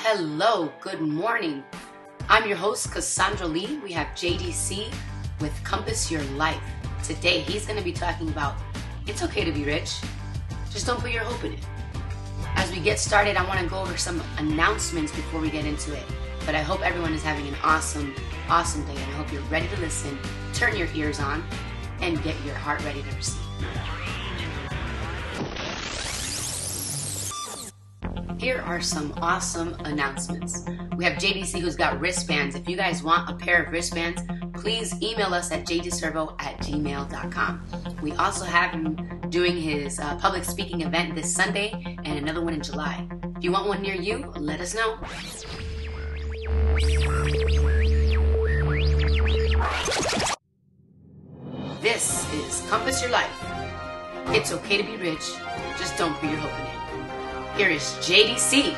Hello, good morning. I'm your host, Cassandra Lee. We have JDC with Compass Your Life. Today, he's going to be talking about it's okay to be rich, just don't put your hope in it. As we get started, I want to go over some announcements before we get into it. But I hope everyone is having an awesome day, and I hope you're ready to listen, turn your ears on, and get your heart ready to receive. Here are some awesome announcements. We have JDC who's got wristbands. If you guys want a pair of wristbands, please email us at jdservo@gmail.com. We also have him doing his public speaking event this Sunday and another one in July. If you want one near you, let us know. This is Compass Your Life. It's okay to be rich, just don't put your hope in it. Here is JDC.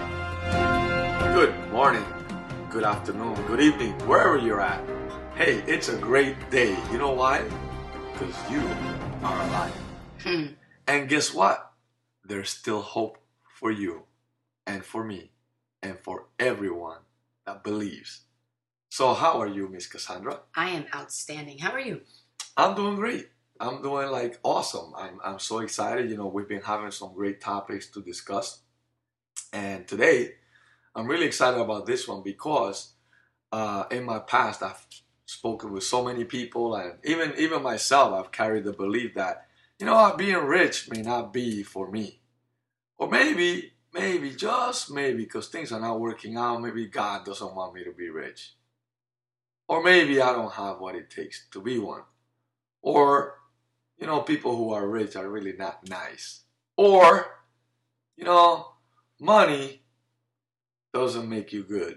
Good morning, good afternoon, good evening, wherever you're at. Hey, it's a great day. You know why? Because you are alive. And guess what? There's still hope for you and for me and for everyone that believes. So how are you, Miss Cassandra? I am outstanding. How are you? I'm doing great. I'm doing like awesome. I'm so excited. You know, we've been having some great topics to discuss. And today, I'm really excited about this one because in my past, I've spoken with so many people, and even myself, I've carried the belief that, you know, being rich may not be for me. Or maybe, just maybe, because things are not working out, maybe God doesn't want me to be rich. Or maybe I don't have what it takes to be one. Or, you know, people who are rich are really not nice. Or, you know, money doesn't make you good.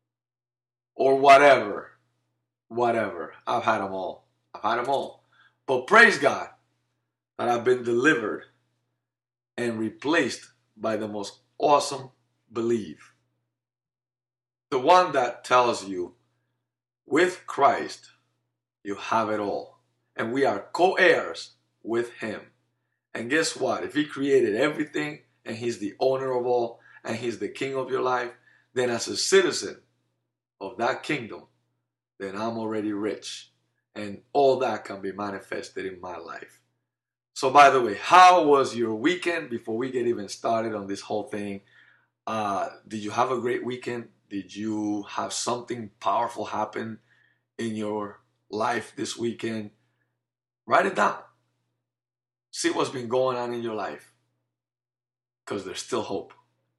Or whatever. I've had them all. But praise God that I've been delivered and replaced by the most awesome belief. The one that tells you, with Christ, you have it all. And we are co-heirs with Him. And guess what? If He created everything, and He's the owner of all, and He's the king of your life, then as a citizen of that kingdom, then I'm already rich. And all that can be manifested in my life. So by the way, how was your weekend? Before we get even started on this whole thing, did you have a great weekend? Did you have something powerful happen in your life this weekend? Write it down. See what's been going on in your life. Because there's still hope.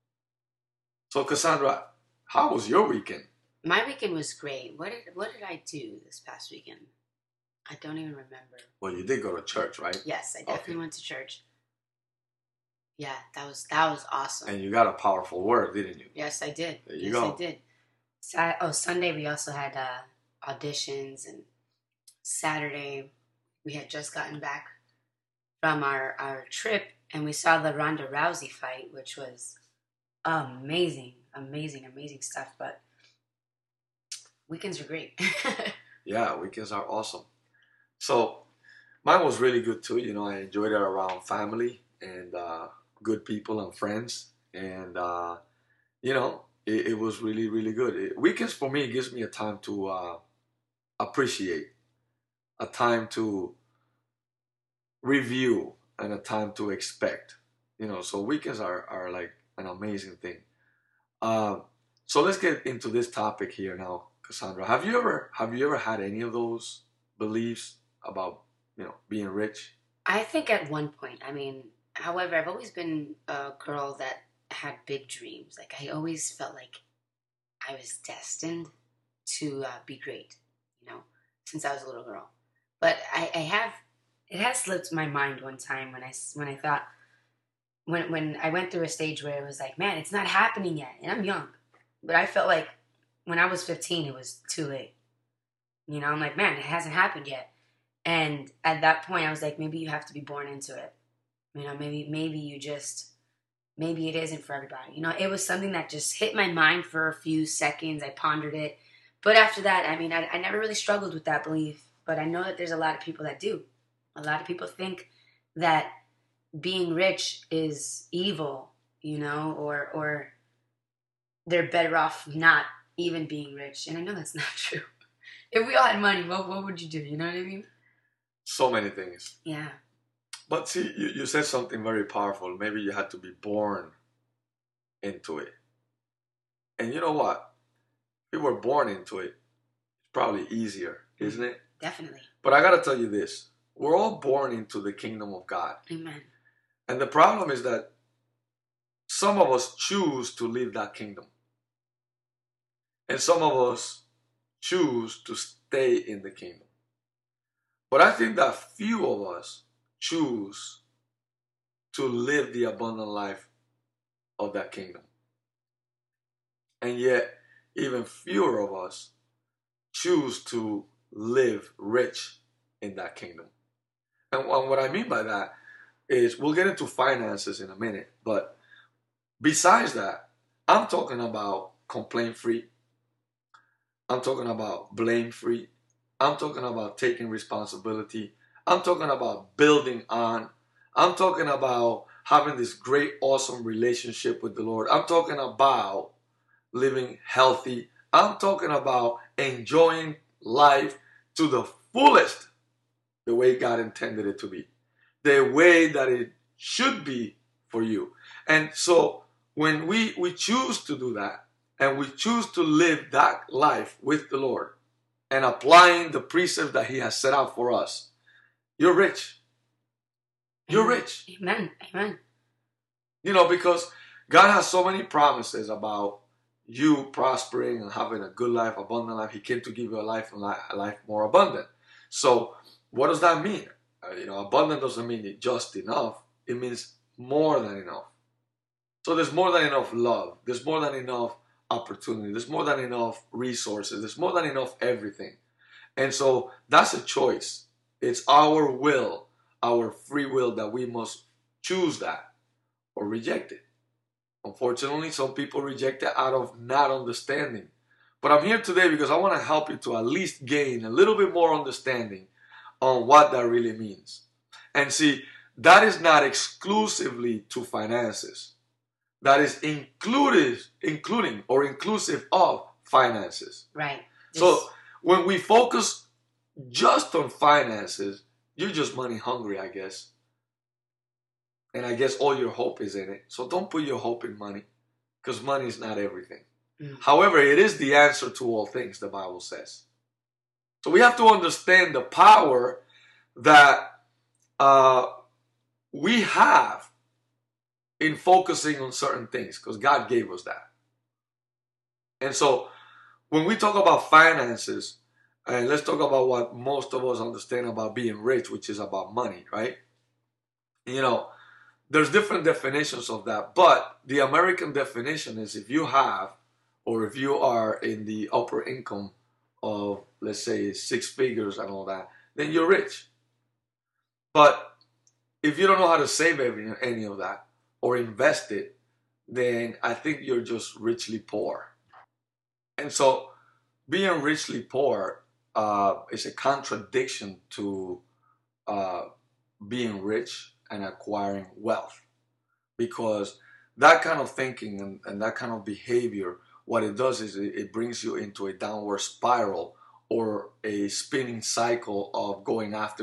So Cassandra, how was your weekend? My weekend was great. What did I do this past weekend? I don't even remember. Well, you did go to church, right? Yes, I definitely went to church. Yeah, that was awesome. And you got a powerful word, didn't you? Yes, I did. There you go. I did. Sunday we also had auditions, and Saturday we had just gotten back from our trip, and we saw the Ronda Rousey fight, which was amazing stuff. But weekends are great. Yeah, weekends are awesome. So mine was really good too. You know, I enjoyed it around family and good people and friends. And, you know, it was really, really good. Weekends for me gives me a time to appreciate, a time to review, and a time to expect. You know, so weekends are like an amazing thing. So let's get into this topic here now, Cassandra. Have you ever had any of those beliefs about, you know, being rich? I think at one point. However, I've always been a girl that had big dreams. Like, I always felt like I was destined to be great, you know, since I was a little girl. But it has slipped my mind one time when I thought, when I went through a stage where it was like, man, it's not happening yet. And I'm young. But I felt like when I was 15, it was too late. You know, I'm like, man, it hasn't happened yet. And at that point, I was like, maybe you have to be born into it. You know, maybe it isn't for everybody. You know, it was something that just hit my mind for a few seconds. I pondered it. But after that, I never really struggled with that belief. But I know that there's a lot of people that do. A lot of people think that being rich is evil, you know, or they're better off not even being rich. And I know that's not true. If we all had money, what would you do? You know what I mean? So many things. Yeah. But see, you said something very powerful. Maybe you had to be born into it. And you know what? If we were born into it, it's probably easier, isn't it? Definitely. But I got to tell you this. We're all born into the kingdom of God. Amen. And the problem is that some of us choose to live that kingdom. And some of us choose to stay in the kingdom. But I think that few of us choose to live the abundant life of that kingdom. And yet, even fewer of us choose to live rich in that kingdom. And what I mean by that is, we'll get into finances in a minute, but besides that, I'm talking about complaint-free. I'm talking about blame-free. I'm talking about taking responsibility. I'm talking about building on. I'm talking about having this great, awesome relationship with the Lord. I'm talking about living healthy. I'm talking about enjoying life to the fullest, the way God intended it to be, the way that it should be for you. And so when we choose to do that, and we choose to live that life with the Lord and applying the precepts that He has set out for us, you're rich. You're rich. Amen. Amen. You know, because God has so many promises about you prospering and having a good life, abundant life. He came to give you a life more abundant. So what does that mean? Abundant doesn't mean it's just enough. It means more than enough. So there's more than enough love. There's more than enough opportunity. There's more than enough resources. There's more than enough everything. And so that's a choice. It's our will, our free will, that we must choose that or reject it. Unfortunately, some people reject it out of not understanding. But I'm here today because I want to help you to at least gain a little bit more understanding on what that really means. And see, that is not exclusively to finances. That is including or inclusive of finances. Right. So when we focus just on finances, you're just money hungry, I guess. And I guess all your hope is in it. So don't put your hope in money, because money is not everything. However, it is the answer to all things, the Bible says. So we have to understand the power that we have in focusing on certain things, because God gave us that. And so when we talk about finances, and let's talk about what most of us understand about being rich, which is about money, right? There's different definitions of that, but the American definition is, if you have, or if you are in the upper income of, let's say, 6 figures and all that, then you're rich. But if you don't know how to save any of that or invest it, then I think you're just richly poor. And so being richly poor is a contradiction to being rich and acquiring wealth, because that kind of thinking and that kind of behavior, what it does is it brings you into a downward spiral, or a spinning cycle of going after,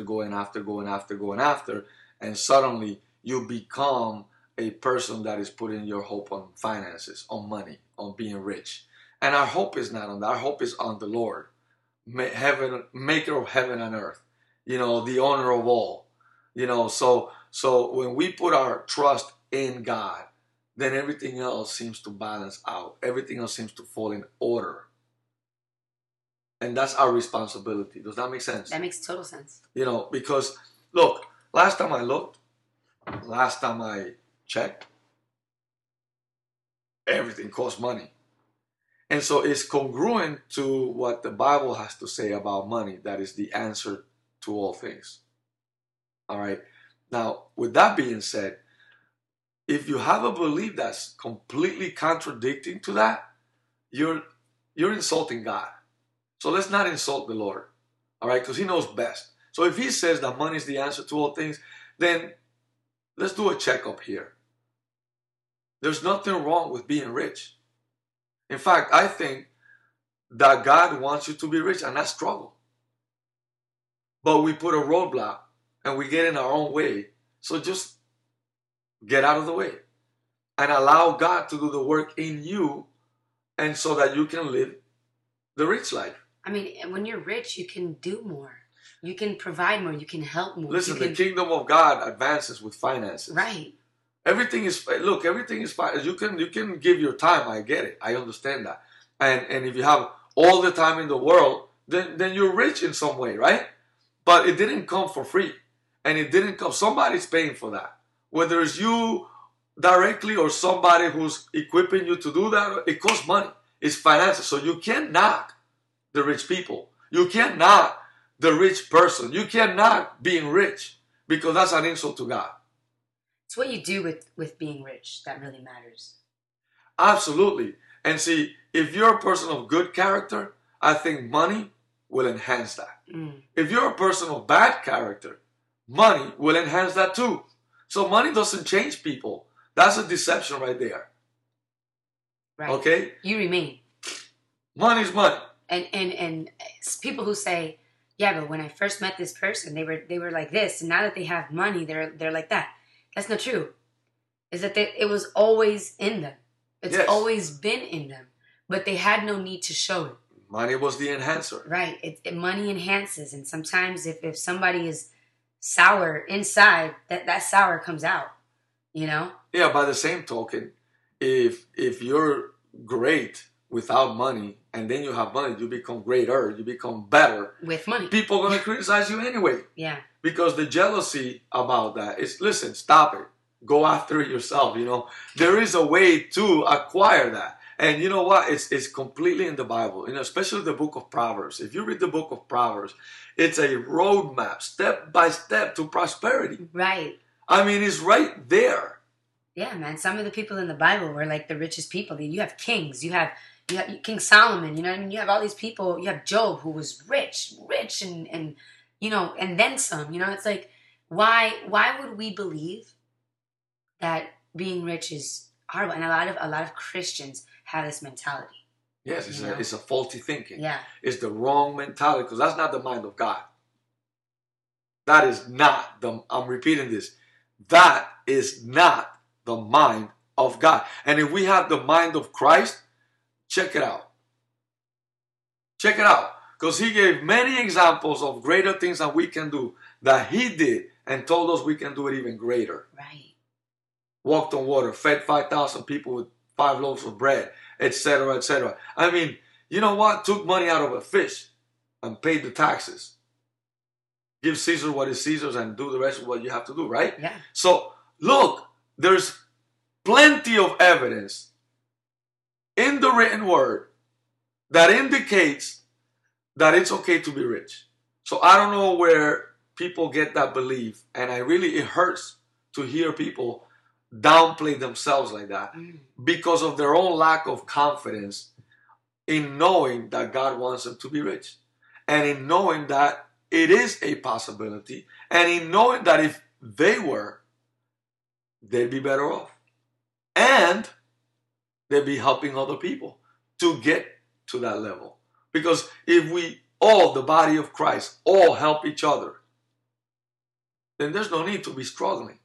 and suddenly you become a person that is putting your hope on finances, on money, on being rich. And our hope is not on that. Our hope is on the Lord, maker of heaven and earth, the owner of all. So when we put our trust in God, then everything else seems to balance out. Everything else seems to fall in order. And that's our responsibility. Does that make sense? That makes total sense. Because, look, last time I checked, everything costs money. And so it's congruent to what the Bible has to say about money. That is the answer to all things. All right. Now, with that being said, if you have a belief that's completely contradicting to that, you're insulting God. So let's not insult the Lord, all right? Because He knows best. So if He says that money is the answer to all things, then let's do a checkup here. There's nothing wrong with being rich. In fact, I think that God wants you to be rich and not struggle. But we put a roadblock and we get in our own way. So just get out of the way and allow God to do the work in you, and so that you can live the rich life. I mean, when you're rich, you can do more. You can provide more. You can help more. Listen, the kingdom of God advances with finances. Right. Everything is fine. You can give your time. I get it. I understand that. And if you have all the time in the world, then you're rich in some way, right? But it didn't come for free, and it didn't come. Somebody's paying for that. Whether it's you directly or somebody who's equipping you to do that, it costs money. It's finances. So you can't knock the rich people. You can't knock the rich person. You can't knock being rich, because that's an insult to God. It's what you do with being rich that really matters. Absolutely. And see, if you're a person of good character, I think money will enhance that. If you're a person of bad character, money will enhance that too. So money doesn't change people. That's a deception right there. Right. Okay? You remain. Money's money. And people who say, yeah, but when I first met this person, they were like this, and now that they have money, they're like that. That's not true. Is that it was always in them. It's always been in them, but they had no need to show it. Money was the enhancer. Right. Money enhances, and sometimes if somebody is sour inside, that sour comes out. You know. Yeah. By the same token, if you're great without money, and then you have money, you become greater, you become better. With money. People are going to criticize you anyway. Yeah. Because the jealousy about that is, listen, stop it. Go after it yourself, you know. There is a way to acquire that. And you know what? It's completely in the Bible, you know, especially the book of Proverbs. If you read the book of Proverbs, it's a roadmap, step by step, to prosperity. Right. I mean, it's right there. Yeah, man. Some of the people in the Bible were like the richest people. You have kings. You have King Solomon. You know what I mean? You have all these people. You have Job, who was rich, and you know, and then some. You know, it's like, why would we believe that being rich is horrible? And a lot of Christians have this mentality. Yes, it's a faulty thinking. Yeah. It's the wrong mentality, because that's not the mind of God. That is not I'm repeating this. That is not the mind of God. And if we have the mind of Christ, check it out. Check it out. Because he gave many examples of greater things that we can do, that he did, and told us we can do it even greater. Right. Walked on water, fed 5,000 people with 5 loaves of bread, etc., etc. I mean, you know what? Took money out of a fish and paid the taxes. Give Caesar what is Caesar's and do the rest of what you have to do, right? Yeah. So, look, there's plenty of evidence in the written word that indicates that it's okay to be rich. So I don't know where people get that belief, and it hurts to hear people downplay themselves like that because of their own lack of confidence in knowing that God wants them to be rich, and in knowing that it is a possibility, and in knowing that if they were, they'd be better off, and they'd be helping other people to get to that level. Because if we all, the body of Christ, all help each other, then there's no need to be struggling.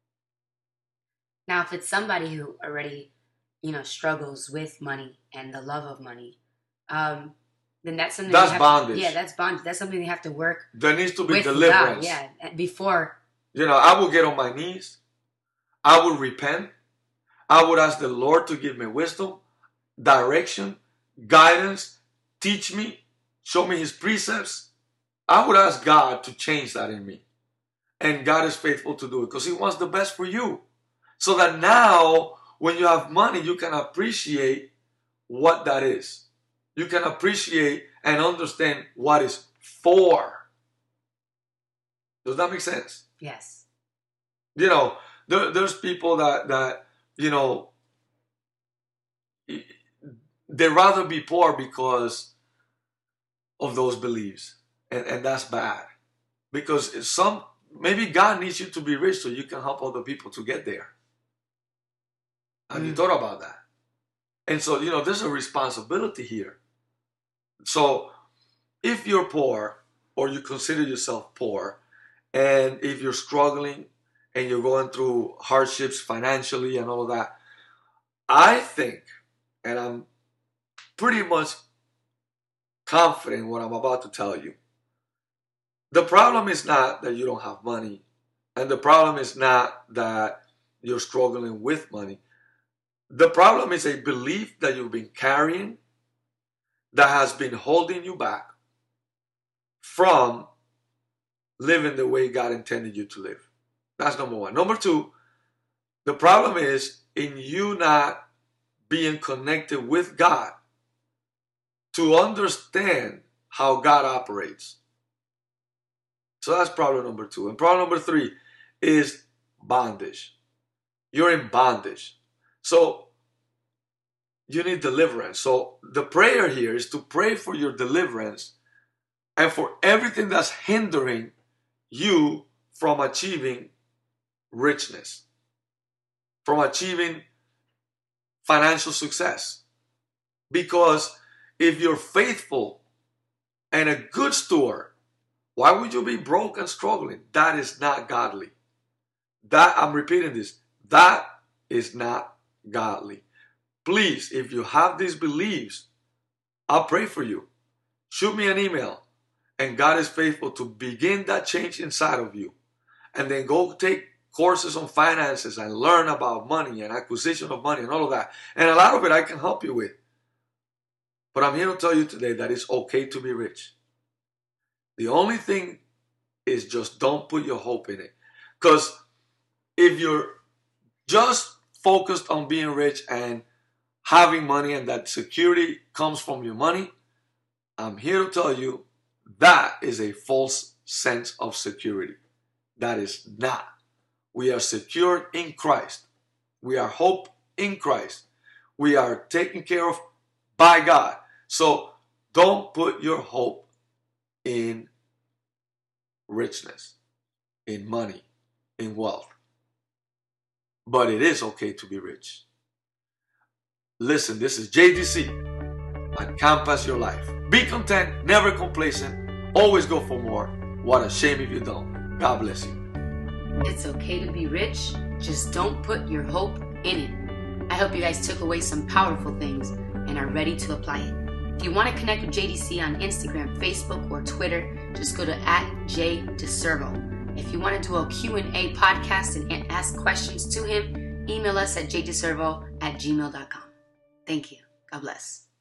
Now, if it's somebody who already, struggles with money and the love of money, then that's something. That's bondage. That's bondage. That's something they have to work. There needs to be with deliverance. God, before. I will get on my knees. I would repent. I would ask the Lord to give me wisdom, direction, guidance, teach me, show me his precepts. I would ask God to change that in me. And God is faithful to do it because he wants the best for you. So that now, when you have money, you can appreciate what that is. You can appreciate and understand what it's for. Does that make sense? Yes. There's people that they'd rather be poor because of those beliefs. And that's bad. Because maybe God needs you to be rich so you can help other people to get there. Have you thought about that? And so, there's a responsibility here. So if you're poor, or you consider yourself poor, and if you're struggling and you're going through hardships financially and all of that, I think, and I'm pretty much confident in what I'm about to tell you, the problem is not that you don't have money, and the problem is not that you're struggling with money. The problem is a belief that you've been carrying that has been holding you back from living the way God intended you to live. That's number one. Number two, the problem is in you not being connected with God to understand how God operates. So that's problem number two. And problem number three is bondage. You're in bondage. So you need deliverance. So the prayer here is to pray for your deliverance and for everything that's hindering you from achieving richness, from achieving financial success. Because if you're faithful and a good steward, why would you be broke and struggling? That is not godly. I'm repeating this, that is not godly. Please, if you have these beliefs, I'll pray for you. Shoot me an email, and God is faithful to begin that change inside of you. And then go take courses on finances and learn about money and acquisition of money and all of that. And a lot of it I can help you with. But I'm here to tell you today that it's okay to be rich. The only thing is just don't put your hope in it. Because if you're just focused on being rich and having money and that security comes from your money, I'm here to tell you that is a false sense of security. That is not. We are secured in Christ. We are hope in Christ. We are taken care of by God. So don't put your hope in richness, in money, in wealth. But it is okay to be rich. Listen, this is JDC on Campus Your Life. Be content, never complacent, always go for more. What a shame if you don't. God bless you. It's okay to be rich, just don't put your hope in it. I hope you guys took away some powerful things and are ready to apply it. If you want to connect with JDC on Instagram, Facebook, or Twitter, just go to @JDeServo. If you want to do a Q&A podcast and ask questions to him, email us at jdeservo@gmail.com. Thank you. God bless.